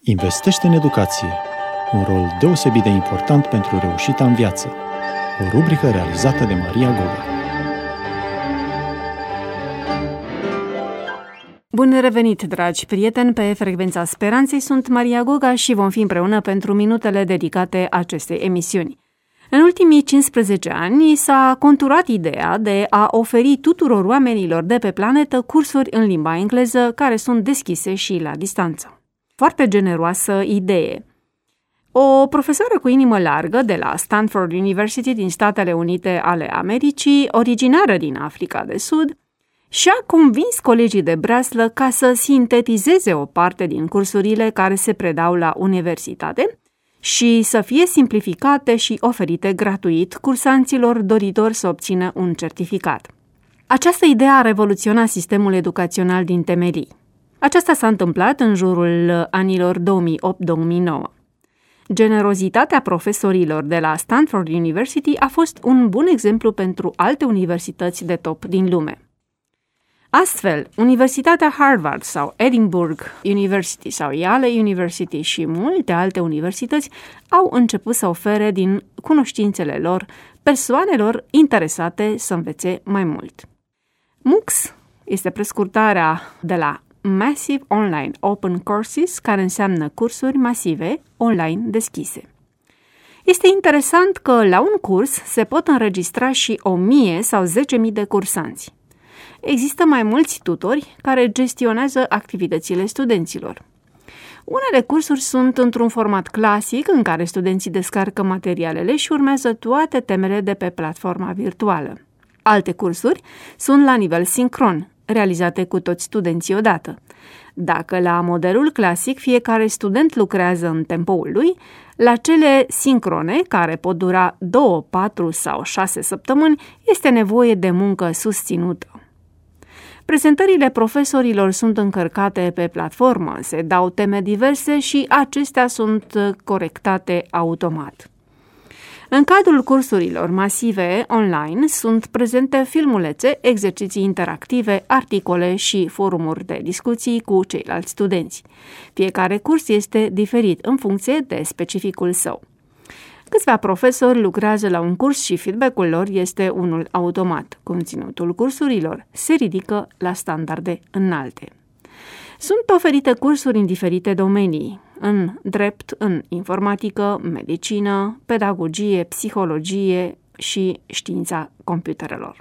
Investește în educație. Un rol deosebit de important pentru reușita în viață. O rubrică realizată de Maria Goga. Bun revenit, dragi prieteni, pe Frecvența Speranței. Sunt Maria Goga și vom fi împreună pentru minutele dedicate acestei emisiuni. În ultimii 15 ani s-a conturat ideea de a oferi tuturor oamenilor de pe planetă cursuri în limba engleză care sunt deschise și la distanță. Foarte generoasă idee. O profesoară cu inimă largă de la Stanford University din Statele Unite ale Americii, originară din Africa de Sud, și-a convins colegii de breaslă ca să sintetizeze o parte din cursurile care se predau la universitate și să fie simplificate și oferite gratuit cursanților doritori să obțină un certificat. Această idee a revoluționat sistemul educațional din temelii. Aceasta s-a întâmplat în jurul anilor 2008-2009. Generozitatea profesorilor de la Stanford University a fost un bun exemplu pentru alte universități de top din lume. Astfel, Universitatea Harvard sau Edinburgh University sau Yale University și multe alte universități au început să ofere din cunoștințele lor persoanelor interesate să învețe mai mult. MOOCs este prescurtarea de la Massive Online Open Courses, care înseamnă cursuri masive online deschise. Este interesant că la un curs se pot înregistra și 1000 sau 10.000 de cursanți. Există mai mulți tutori care gestionează activitățile studenților. Unele cursuri sunt într-un format clasic în care studenții descarcă materialele și urmează toate temele de pe platforma virtuală. Alte cursuri sunt la nivel sincron, realizate cu toți studenții odată. Dacă la modelul clasic fiecare student lucrează în tempoul lui, la cele sincrone, care pot dura 2, 4 sau 6 săptămâni, este nevoie de muncă susținută. Prezentările profesorilor sunt încărcate pe platformă, se dau teme diverse și acestea sunt corectate automat. În cadrul cursurilor masive online sunt prezente filmulețe, exerciții interactive, articole și forumuri de discuții cu ceilalți studenți. Fiecare curs este diferit în funcție de specificul său. Câțiva profesori lucrează la un curs și feedback-ul lor este unul automat. Conținutul cursurilor se ridică la standarde înalte. Sunt oferite cursuri în diferite domenii, în drept, în informatică, medicină, pedagogie, psihologie și știința computerelor.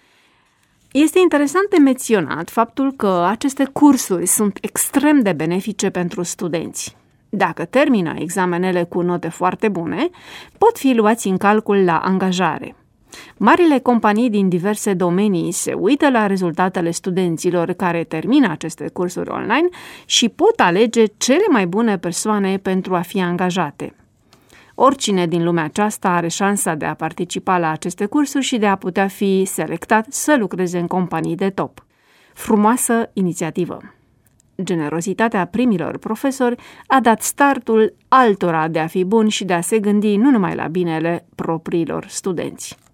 Este interesant de menționat faptul că aceste cursuri sunt extrem de benefice pentru studenți. Dacă termină examenele cu note foarte bune, pot fi luați în calcul la angajare. Marile companii din diverse domenii se uită la rezultatele studenților care termină aceste cursuri online și pot alege cele mai bune persoane pentru a fi angajate. Oricine din lumea aceasta are șansa de a participa la aceste cursuri și de a putea fi selectat să lucreze în companii de top. Frumoasă inițiativă! Generozitatea primilor profesori a dat startul altora de a fi buni și de a se gândi nu numai la binele propriilor studenți.